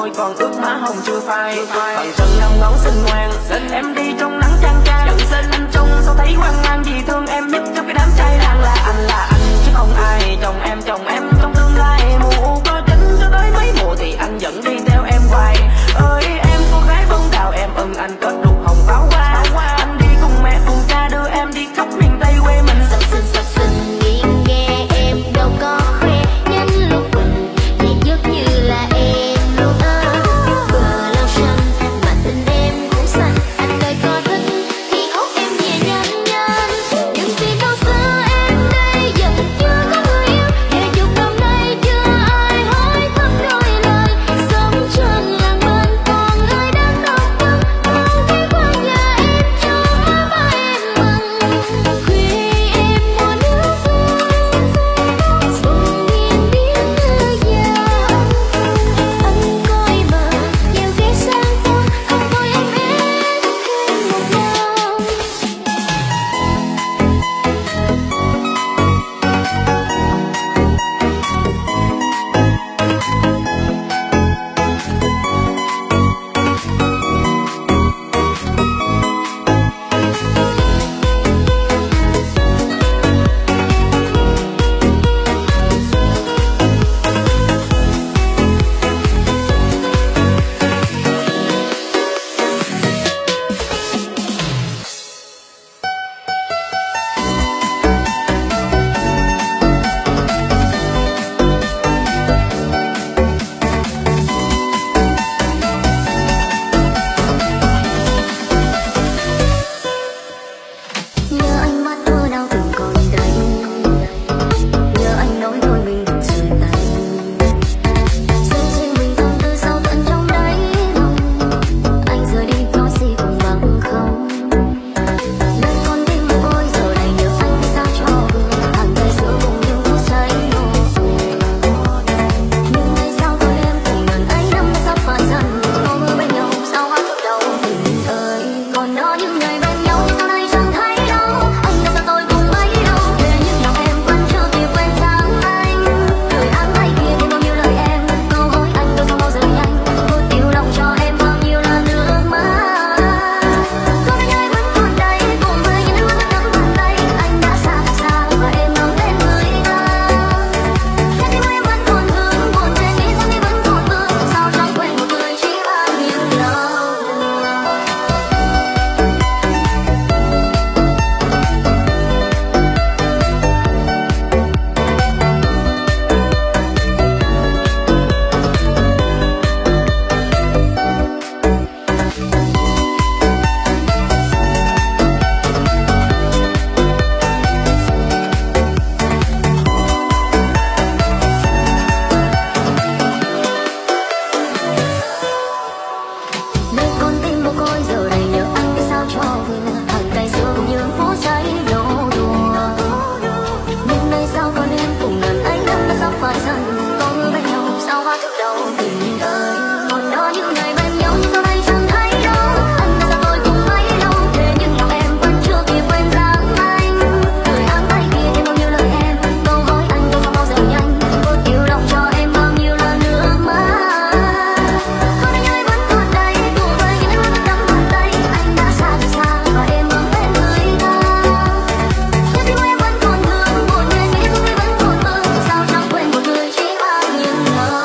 môi còn ướt má hồng chưa phai. Bằng chân 5 ngón xinh ngoan, em đi trong nắng chang chang. Nhận xin anh chung sao thấy hoang mang, vì thương em nhất trong cái đám trai đang là anh chứ không ai. Chồng em trong tương lai, mùa có tránh cho tới mấy mùa thì anh vẫn đi theo em hoài. Ơi em cô gái bông đào em ưng anh kết đục hồng pháo hoa. Anh đi cùng mẹ cùng cha đưa em đi khắp miền Tây quê mình. Sập sình nghiêng nghe em đâu có khoe, nhánh lúc mình thì giống như là em luôn á. Bờ lâu xanh mà tình em cũng xanh, anh đời có thích thì hốt em nhẹ nhanh nhanh. Nhưng vì đâu xưa em đây giờ chưa có người yêu, hè chục năm nay chưa ai hỏi thăm đôi lời. Sống trên làng bên còn ai đang đau tâm, bao cái qua nhà em cho ba em mừng. Khuya em mua nước vui, buồn nghiêng biết nơi già. Anh coi bờ nhiều ghé sang tôi, không thôi em hết thêm một nào. Nhớ anh mắt thơ nào từng còn đây, nhớ anh nói thôi mình đừng rời tay. Rơi trên mình tâm tư sâu tận trong đáy lòng, anh giờ đi nói gì cũng bằng không. Nơi con tim ôi giờ này nhớ anh sao cho vừa, hàng ngày giữa cùng những phút giây nổ. Nhưng ngày sau thôi em cùng lần ấy năm sắp phai dần, có mưa bên nhau sao hoa thức đầu tình ơi. Còn đó những ngày bên nhau sau này chẳng thấy đâu, anh đã xa tôi cùng mấy đâu. Để những lòng em vẫn chưa kịp quên dáng anh. Lời áng tay kia thêm bao nhiêu lời em, câu hối anh đâu sao bao giờ nhanh. Tôi tiêu lòng cho em bao nhiêu là nước mắt. Có những ngày vẫn còn đây, cùng với những nước mắt đẫm bàn tay. Anh đã xa thật xa và em mang tên người ta. Thế nhưng em vẫn còn thương, buồn trên nghĩ rằng em vẫn còn mơ. Sao chẳng quên một người chỉ bao nhiêu lâu. Nơi con tim mồ côi giờ đây nhớ anh biết sao cho vừa, hàng ngày xưa cùng những phút giây nô đùa. Nhưng nay sao còn em cùng lần anh năm đã sắp phai dần, có mưa bên nhau sao hoa thức đầu tình ơi. Còn đó những ngày bên nhau nhưng sau đây chẳng thấy đâu, anh đã xa tôi cùng mấy lâu. Để nhưng lòng em vẫn chưa kịp quên dáng anh. Lời áng tay kia thêm bao nhiêu lời em, câu hối anh đâu sao bao giờ nhanh. Tôi yêu lòng cho em bao nhiêu là nước mắt. Có những ngày vẫn còn đây, cùng với những nước mắt đẫm bàn tay. Anh đã xa thật xa và em mang tên người ta. Nhưng tim em vẫn còn thương, buồn ngày nghĩ rằng em vẫn còn mơ. Sao chẳng quên một người chỉ bao nhiêu lâu.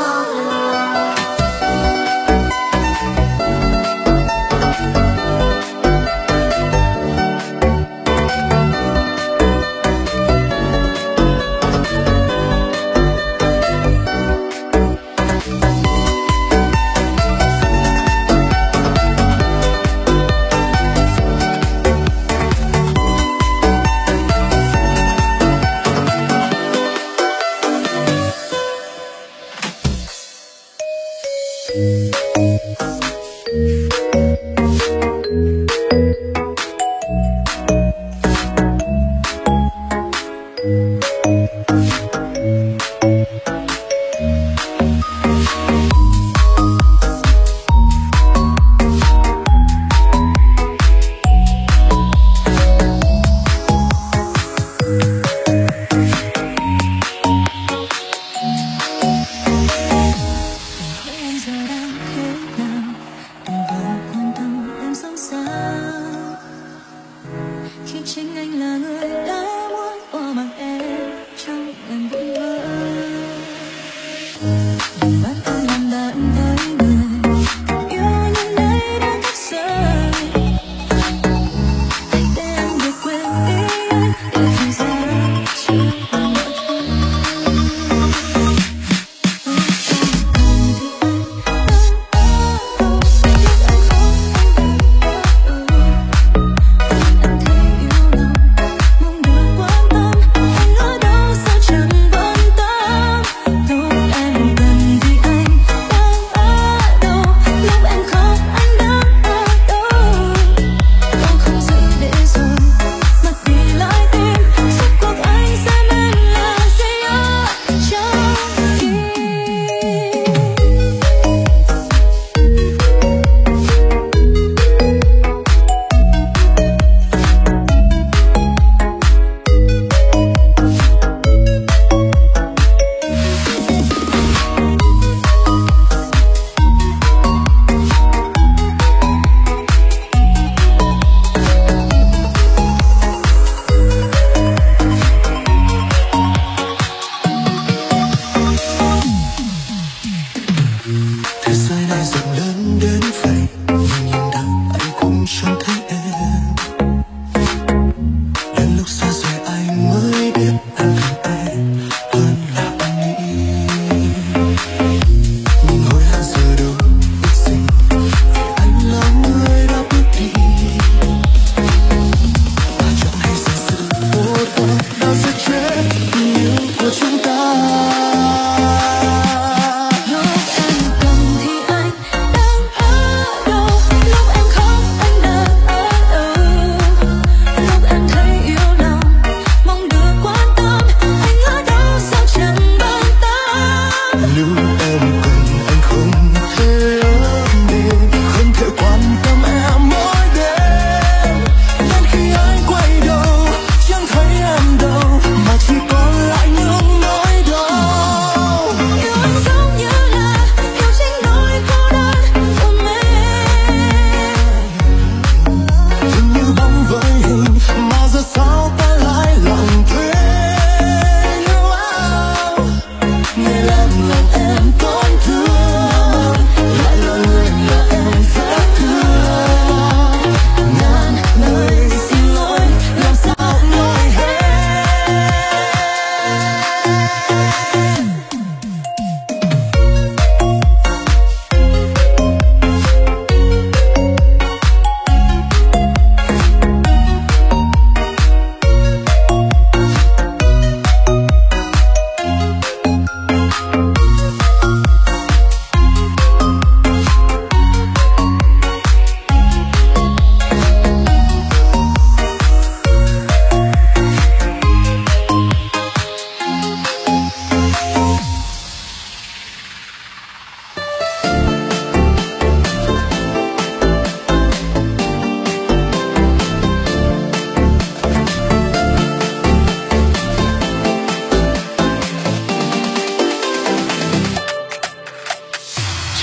Em giờ đang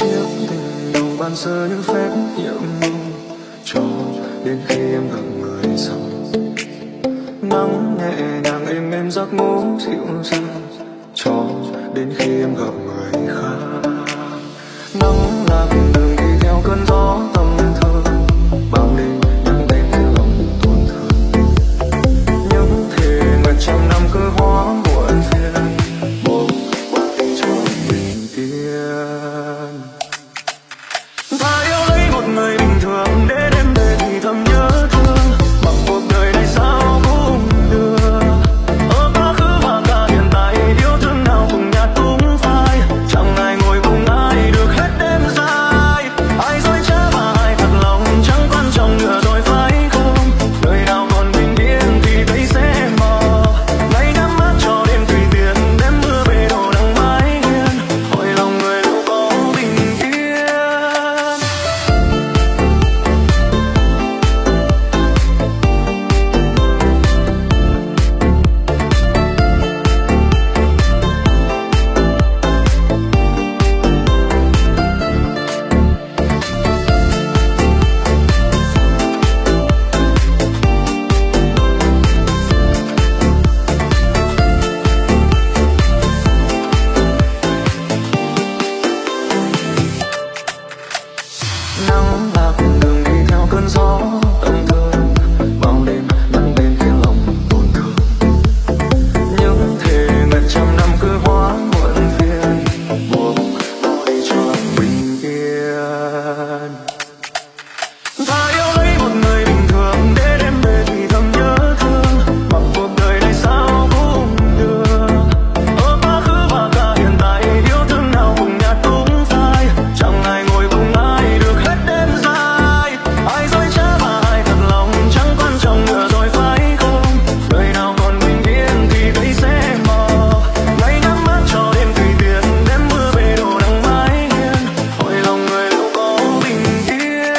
chiếc tình đầu ban sơ như phép nhiệm màu, cho đến khi em gặp người sau. Nắng nhẹ nhàng êm êm giấc ngủ dịu dàng, cho đến khi em gặp người khác. Nắng lạc đường đi theo cơn gió tâm thơ, bao đêm nhắc đến cái lòng tổn thương. Những thề nguyện trăm năm cứ hóa muộn phiền, một quả tình cho bình yên. Ta yêu lấy một người bình thường để đêm về thì thầm nhớ thương, bằng cuộc đời này sao cũng được. Ở quá khứ và cả hiện tại, yêu thương nào cùng nhạt cũng phai, chẳng ai ngồi cùng ai được hết đêm dài. Ai dối trá và ai thật lòng chẳng quan trọng nữa rồi phải không? Đời nào còn bình yên thì thấy sẽ mờ. Ngày nhắm mắt cho đêm tùy tiện, đêm mưa về đổ nắng mái hiên, hỏi lòng người đâu có bình yên. Nắng lạc đường đi theo cơn gió tâm thương, bao đêm nắng bên khiến lòng tổn thương. Những thề nguyện trăm năm cứ hóa muộn phiền, buộc bỏ đi cho bình yên. Ta yêu lấy một người bình thường để đêm về thì thầm nhớ thương, bằng cuộc đời này sao cũng được. Ở quá khứ và cả hiện tại, yêu thương nào cùng nhạt cũng phai, chẳng ai ngồi cùng ai được hết đêm dài. Ai dối trá và ai thật lòng chẳng quan trọng nữa rồi phải không? Đời nào còn bình yên thì thấy sẽ mờ. Ngày nhắm mắt cho đêm tùy tiện, đêm mưa về đổ nắng mái hiên, hỏi lòng người đâu có bình yên.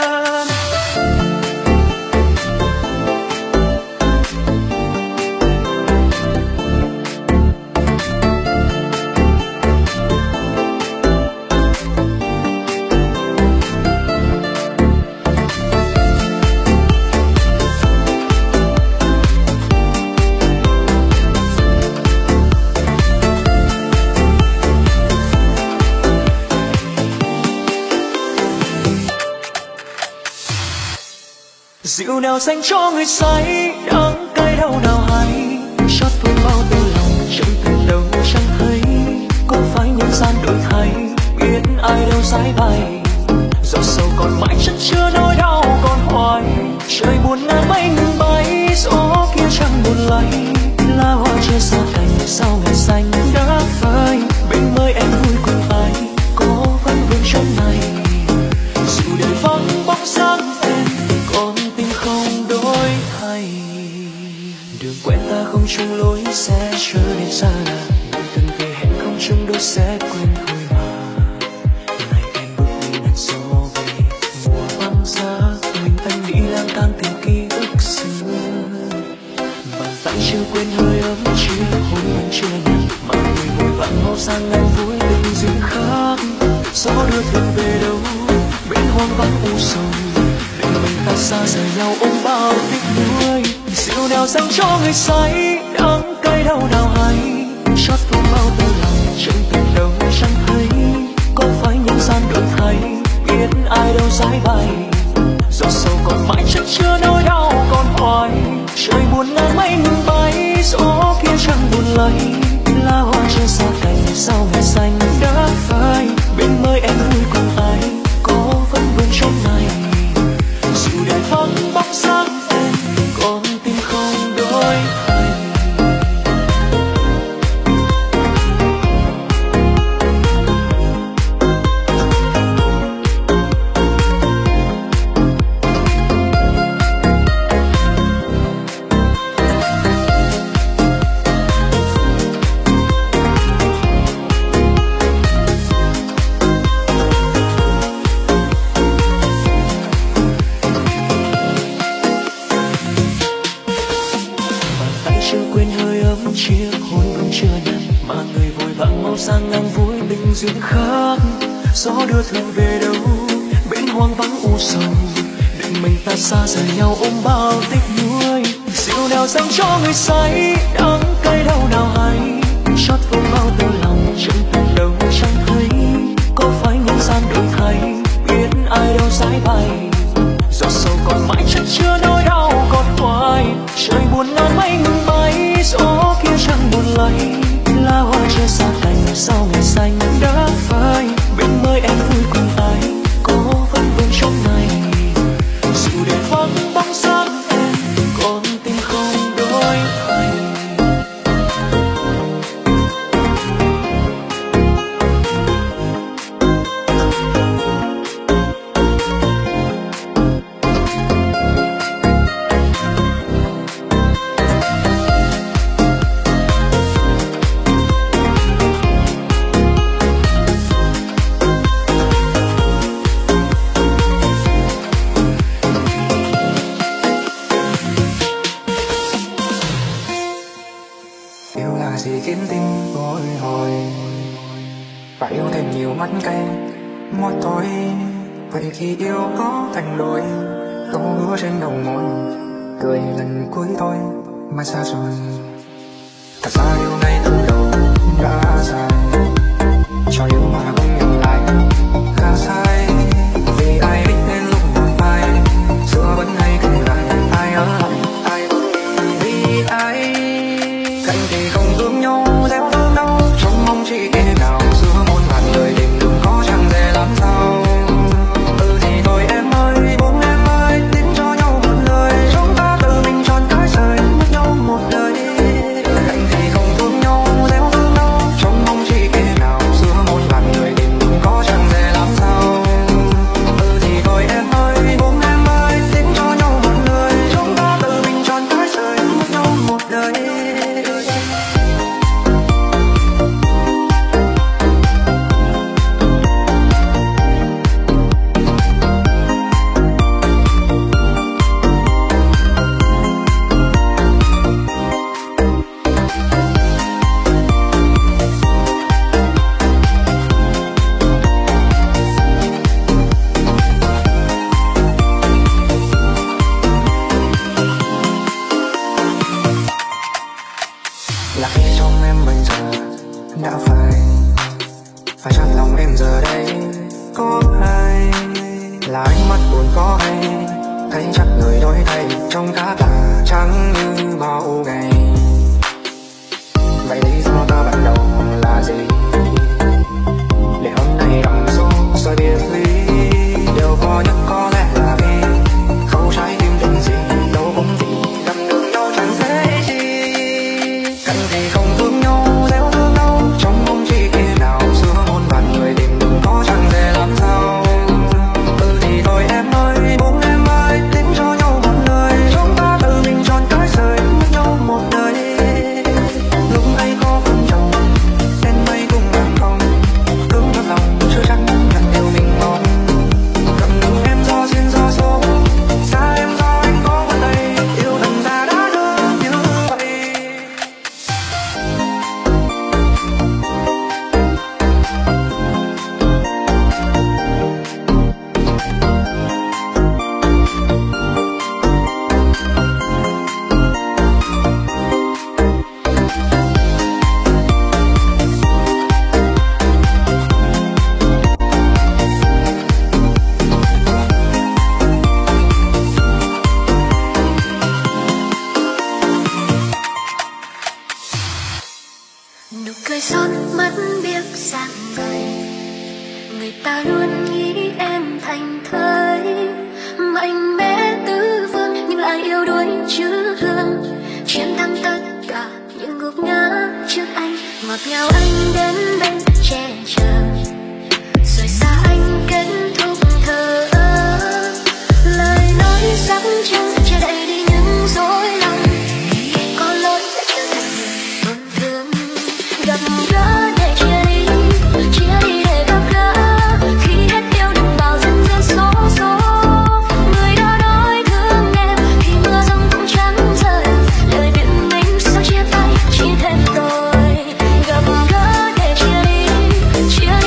Rượu nào dành cho người say, đắng cay đau nào hay, xót thương bao tơ lòng trong tình đâu chẳng thấy. Có phải nhân gian đổi thay, biết ai đâu giải bày, giọt sầu còn mãi chất chứa nỗi đau còn hoài. Trời buồn ngàn mây ngừng bay, gió kia chẳng buồn lay, lá hoa chưa xa cành sau ngày xanh đã phai. Bên môi em vui cùng ai, có vẫn vương trong này, dù đời vắng bóng sáng em còn tim không đổi thay. Đường quen ta không chung lối sẽ trở nên xa lạ, người từng về hẹn không chung đôi sẽ quên thôi mà. Ngày em bước đi ngàn gió về mùa băng giá, mình anh đi lang thang tìm ký ức xưa. Bàn tay chưa quên hơi ấm chiếc hôn vẫn chưa nhạt, mà người vội vàng mau sang ngày vui tình duyên khác. Gió đưa thương về đâu bên hoang vắng u sầu, để mình ta xa rời nhau ôm bao tiếc nuối. Rượu nào dành cho người say, đắng cay đau nào hay, xót thương bao tơ lòng trong tình đâu chẳng thấy. Có phải nhân gian đổi thay, biết ai đâu giải bày, giọt sầu còn mãi chất chứa nỗi đau còn hoài. Trời buồn ngàn mây ngừng bay, gió kia chẳng buồn lay, lá hoa chưa xa cành sau ngày xanh đã phai. Bên môi em vui cùng ai, có vẫn vương trong này, dù đời vắng bóng sáng em còn tim không đổi thay. chiếc hôn vẫn chưa nhạt, mà người vội vàng mau sang ngang vui tình duyên khác. gió đưa thương về đâu bên hoang vắng u sầu, định mình ta xa rời nhau ôm bao tiếc nuối. Rượu nào dâng cho người say, đắng cay đau nào hay, chót vô bao tơ lòng chân từ đâu chẳng thấy. Có phải nhân gian đổi thay, biết ai đâu giải bày, giọt sầu còn mãi chất chứa nỗi đau còn hoài. Trời buồn ngàn mây ngừng bay, gió kia chẳng buồn lay, lá hoa chưa xa cành sau ngày xanh đã phai. Bên mới em vui cùng ai, có vẫn vương trong này, dù đèn vắng bóng sáng em còn tim không đổi thay. Một tôi vậy khi yêu có thành đôi, câu hứa trên đầu môi cười lần cuối thôi mà xa rồi. Thật ra yêu ngay từ đầu đã sai, cho yêu mà không nhận lại khá sai. Vì ai biết đến lúc buồn phai, xưa vẫn hay kể lại ai ở lại ai vẫn vì ai. Cạnh thì không thương nhau gieo thương đau, trong mong chỉ kể nào xưa muôn vàn lời tình đừng có chẳng dễ làm sao. Thì thôi em ơi buông em ơi, tin cho nhau một lời, chúng ta tự mình chọn cái rời mất nhau một đời. Cạnh thì không thương nhau gieo thương đau, trong mong chỉ kể nào xưa muôn vàn lời tình đừng có chẳng dễ làm sao. Thì thôi em ơi buông em ơi, tin cho nhau một lời, chúng ta tự mình chọn cái rời mất nhau một đời. Là khi trong em bây giờ đã phải chặn lòng em giờ đây có ai. Là ánh mắt buồn có hay, thấy chắc người đổi thay trong khá là trắng như bao ngày. Vậy lý do ta bắt đầu là gì để hôm nay đằng số rồi biệt ly? Điều khó nhất có lẽ là vì khâu trái tim tình gì đâu cũng vì gặp đường nhau chẳng dễ chi. Cạnh thì không thương nhau gieo thương đau, trong mong chỉ khi nào xưa muôn vàn người tình đừng có chẳng dễ làm sao. Thì thôi em ơi buông em ơi, tin cho nhau một lời, chúng ta tự mình chọn cái rời mất nhau một đời. Lúc ấy có phân trồng đến đây cũng làm không cứng thật lòng chưa chắc nhận điều mình mong. Cầm đường em do duyên do số, xa em do anh có một đây, yêu thành ra đã thương như vậy. Nụ cười son mắt biết dạng người, người ta luôn nghĩ em thành thơi mạnh mẽ tứ phương, nhưng lại yếu đuối chữ hương, chiến thắng tất cả những gục ngã trước anh. Ngọt ngào anh đến bên che chở, rồi xa anh kết thúc thở. Lời nói sáng trăng che đậy đi những dối lòng, có lỗi đã trở thành người tổn thương. Gặp gỡ để chia đi để gặp gỡ, khi hết yêu đừng bảo dần dần số số. Người đã nói thương em khi mưa giông cũng chẳng rơi, lời biện minh sau chia tay chỉ thêm tôi. Gặp gỡ để chia đi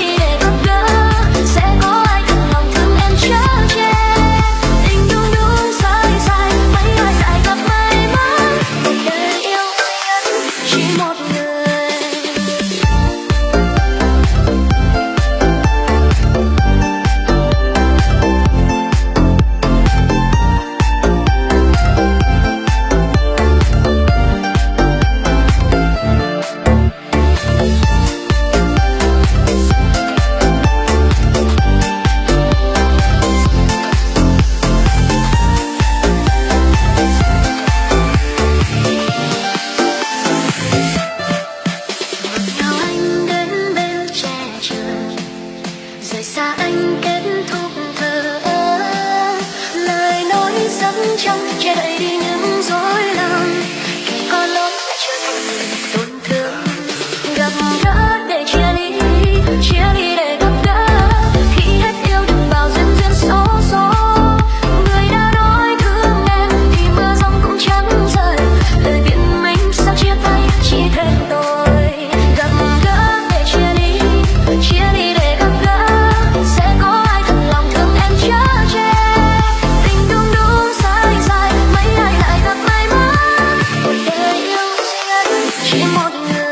xa anh kết thúc thở ơ, lời nói dẫn trong che đậy đi những dối lòng, kể có lỗi đã chưa thành người tổn thương. Gặp gỡ để chia ly để gặp gỡ, khi hết yêu đừng bảo duyên duyên số số. Người đã nói thương em thì mưa giông cũng chẳng rơi, lời biện minh sao chia tay chỉ thêm tôi. Gặp gỡ để chia ly để gặp gỡ, sẽ có ai thật lòng thương em chở che. Tình đúng đúng sai sai, mấy ai lại gặp may mắn, cuộc đời yêu duyên chỉ một người.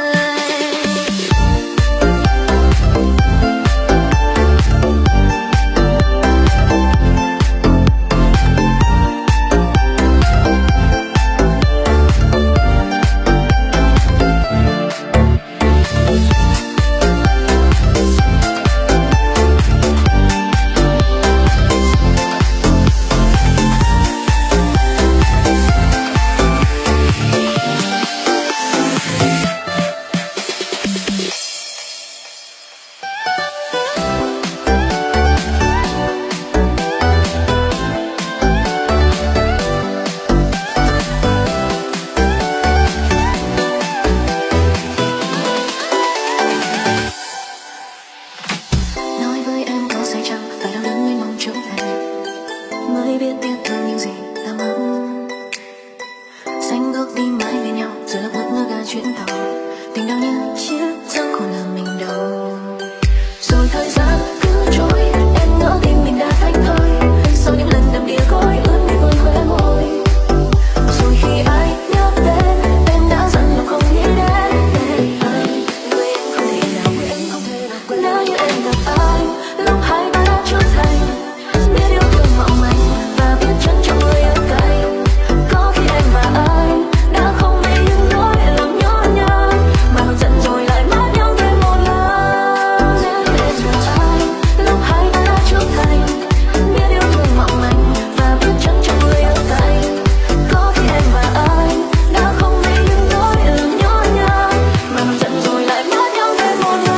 Nói với em có sai chăng, phải đau đớn mới mong trở về, mới biết tiếc thương những gì ta mong. Xanh bước đi mãi bên nhau, giờ là mất ngỡ ga chuyến tàu, tình đau như chiếc giấc còn là mình đâu. Rồi thời gian cứ trôi, em ngỡ tim mình đã thành thơi, sau những lần đầm đìa côi ướt đi vơi khóe môi. Rồi khi ai nhớ tên em đã dần lòng không nghĩ đến anh, người em không thể nào quên. Nếu như em gặp ai lúc hai ta đã trưởng thành, biết yêu thương mong manh và biết trân trọng người ở cạnh. Có khi em và anh đã không vì những nỗi lòng nhỏ nhoi mà hờn giận rồi lại mất nhau thêm một lần. Nếu như em gặp ai lúc hai ta đã trưởng thành, biết yêu thương mong manh và biết trân trọng người ở cạnh. Có khi em và anh đã không vì những nỗi lòng nhỏ nhoi mà hờn giận rồi lại mất nhau thêm một lần.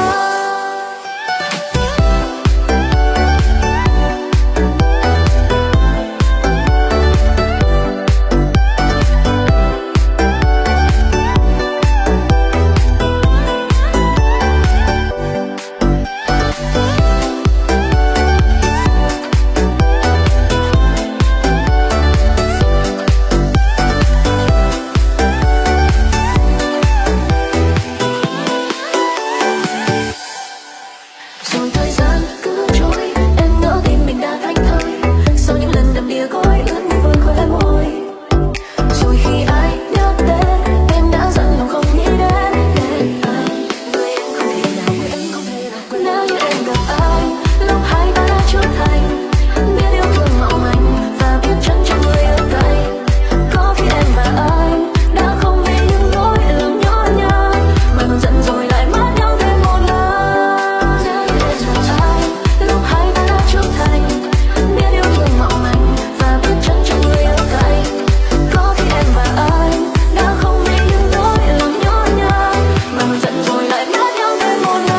Rồi thời gian cứ trôi, em ngỡ tim mình đã thành thơi, sau những lần đầm đìa côi ướt đi vơi khóe môi. Rồi khi ai nhớ tên em đã dần lòng không nghĩ đến anh, người em không thể nào quên. Nếu như em gặp ai lúc hai ta đã trưởng thành, biết yêu thương mong manh và biết trân trọng người ở cạnh. Có khi em và anh đã không vì những nỗi lòng nhỏ nhoi mà hờn giận rồi lại mất nhau thêm một lần. Nếu như em gặp ai lúc hai ta đã trưởng thành, biết yêu thương mong manh và biết trân trọng người ở cạnh. Có khi em và anh đã không vì những nỗi lòng nhỏ nhoi mà hờn giận rồi lại mất nhau thêm một lần.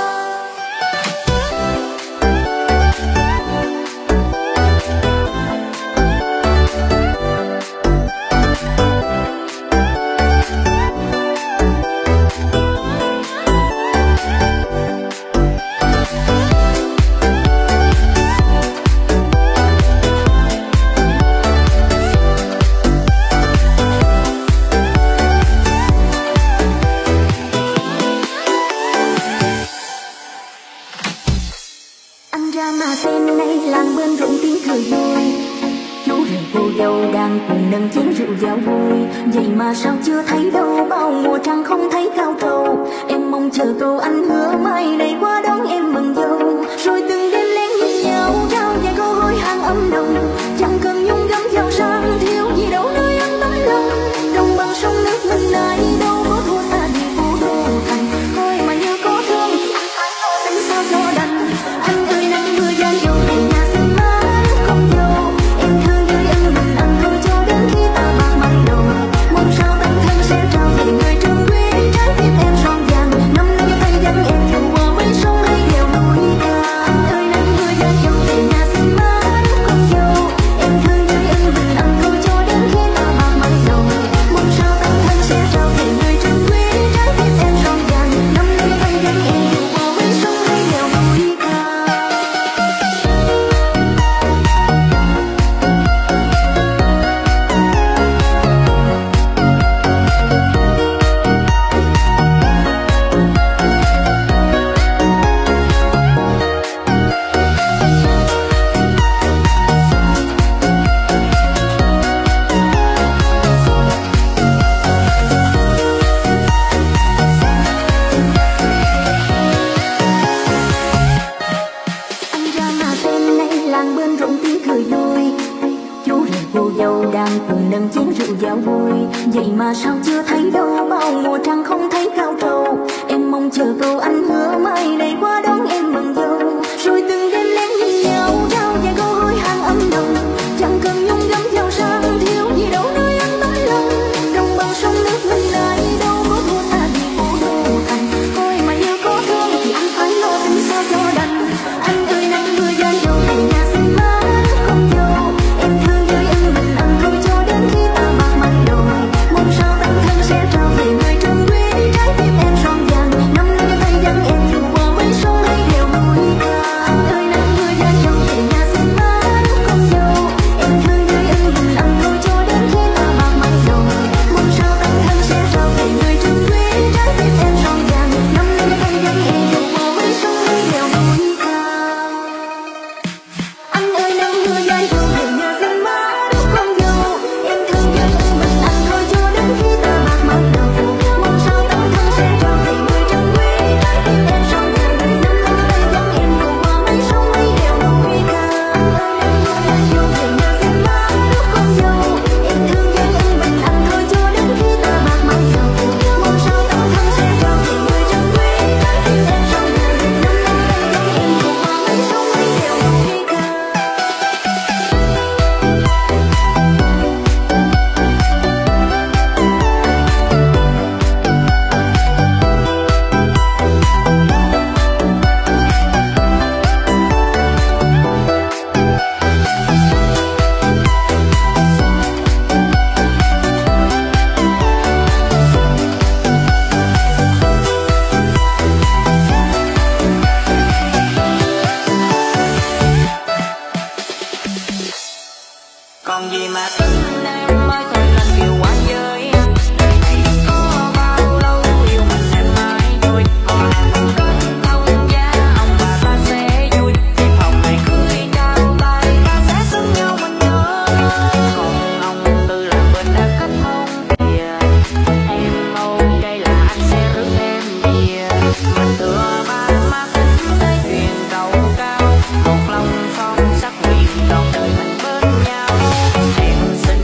Anh ra mà xem nay làng bên rộn tiếng cười vui, chú rể cô dâu đang cùng nâng chén rượu giao vui. Vậy mà sao chưa thấy đâu, bao mùa trăng không thấy cao trầu. Em mong chờ câu anh hứa mai này qua đón em mừng dâu. Rồi từng đêm lén nhìn nhau trao vài câu hối hang ấm nồng, chẳng cần nhung gấm giàu sang thiếu gì đâu nơi anh tấm lòng. Đồng bằng sông nước lần này đâu có thua xa gì phố đô thành, thôi mà như có thương anh phải lo tính sao cho đành. Anh ơi nắng mưa gian dầu về nhà xin má không dâu, em thương với anh mình ăn thôi cho đến khi ta bạc mây đầu. Mong sao tân thân sẽ trao về người trường quý, trái tim em son vàng năm nay tay danh em dù qua mấy sông hay đèo núi cao. bàn cùng nâng chén rượu giao vui. Vậy mà sao chưa thấy đâu, bao mùa trăng không thấy cao trầu. Em mong chờ câu anh hứa mai này qua đón em mừng dâu. Rồi từng đêm lén nhìn nhau trao vài câu hối hang âm nồng. Chẳng cần nhung gấm giàu sang thiếu gì đâu nơi anh tấm lòng. Đồng bằng sông nước mình này đâu có thua xa gì phố đô thành. Thôi mà như có thương thì anh phải lo tính sao cho đành. Anh ơi nắng mưa gian dầu về nhà xin má con dâu. Em thương với em mình ăn thôi cho đến khi ta bạc mặt đầu. Mong sao tăng thân sẽ trao về người trân quý trái tim em son vàng. Năm nay tay vắng em dù qua mấy sông hay đèo núi cao. Anh ơi nắng mưa gian dầu về nhà xin má con dâu. Em thương với em mình ăn thôi cho đến khi ta bạc mặt đầu. Mong sao tăng thân sẽ trao về người trân quý trái tim em son vàng. Năm nay tay vắng em dù qua mấy sông hay đèo núi cao. Anh ơi nắng mưa gian dầu về nhà xin má con dâu. Em thương với em mình ăn thôi cho đến khi ta bạc mặt đầu. Mong sao tăng thân sẽ trao về người trân quý trái tim em son vàng. Năm nay tay vắng em dù qua mấy sông hay đèo núi cao. Anh ơi nắng mưa gian dầu về nhà xin má con dâu. Em thương với em mình ăn thôi cho đến khi ta bạc mặt đầu. Mong sao tăng thân sẽ trao về người trân quý trái tim em son vàng. Năm nay tay vắng em dù qua mấy sông hay đèo núi cao. Còn gì mà tính em ơi thôi lên kiều quá với anh. Hãy có bao lâu yêu mình em mãi thôi. Họ hàng không cất thông gia ông bà ta sẽ vui. Thiệp hồng ngày cưới trao tay ta sẽ xứng nhau mình nhớ. Còn ông Tư là bên đã kết hôn kìa. Em ok là anh sẽ rước em về. Mình tựa ba má kính tới thuyền cầu cao. Một lòng son sắc nguyện trọn đời mình bên nhau. Em xin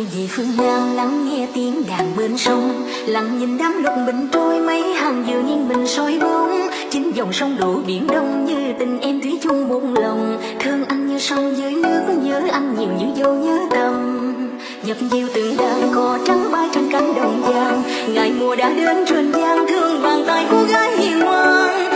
về phương Nam lắng nghe tiếng đàn bên sông, lặng nhìn đám lục bình trôi mấy hàng dừa nghiêng mình soi bóng. Chính dòng sông đổ biển đông như tình em thủy chung một lòng, thương anh như sông dưới nước, nhớ anh nhiều như dâu nhớ tâm. Nhập diêu từng đàn cò trắng bay trên cánh đồng vàng, ngày mùa đã đến trên giang thương bàn tay cô gái hiền ngoan.